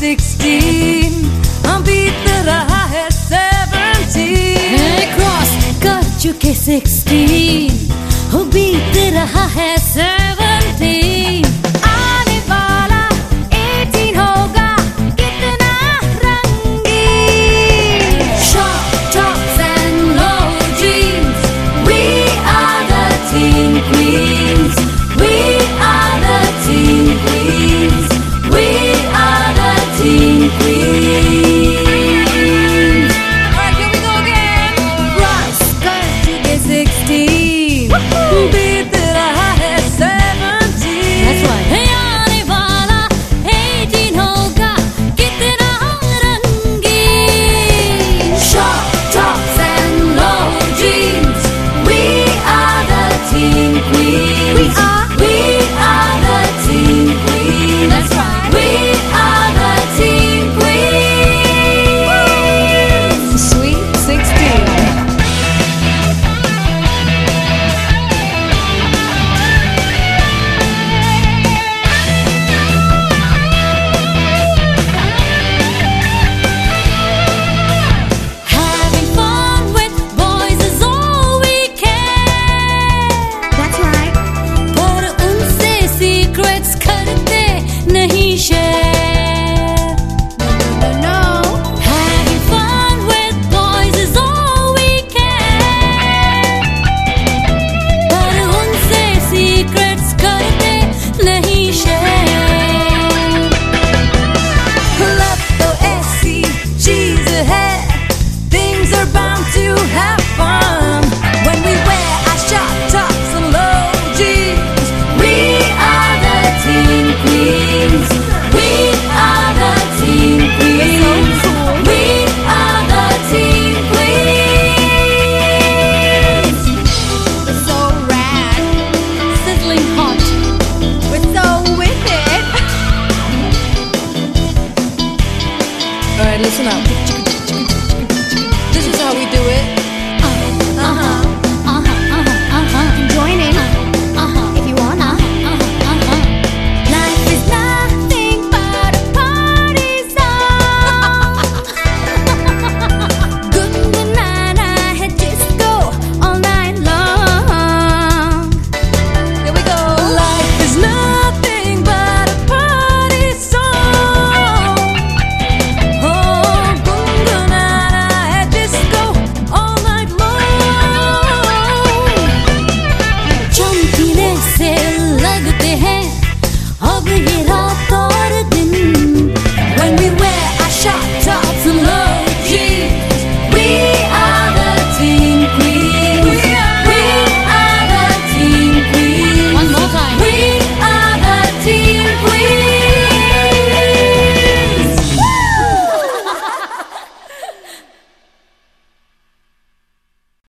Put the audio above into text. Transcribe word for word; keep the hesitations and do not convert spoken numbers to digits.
Sixteen, हम बीत रहा है सेवनटीन। क्रॉस कर चुके सिक्सटीन, हो बीत रहा है सेवनटीन। आने वाला एटीन होगा कितना रंगीन। Short tops and low jeans, We are the teen queens. We are the teen queens. We are the teen queens. Alright, here we go again. Cross कर चुके सिक्सटीन, बीत रहा है सेवनटीन। That's right. Hey, आने वाला eighteen होगा कितना रंगीन। Short tops and low jeans. We are the teen queens. We are. We are the teen queens. That's right. We are the teen queens. Sweet sixteen. Having fun with boys is all we can. That's right. पर उनसे secrets करते नहीं share. No, no. Having fun with boys is all we can. पर उनसे secrets करते नहीं share. Love तो ऐसी चीज है, things are bound to have fun when we wear our short tops and low jeans. We are the teen queens. We are the teen queens. We are the teen queens. We're so rad, Sizzling hot. we're so with it. All right, listen up.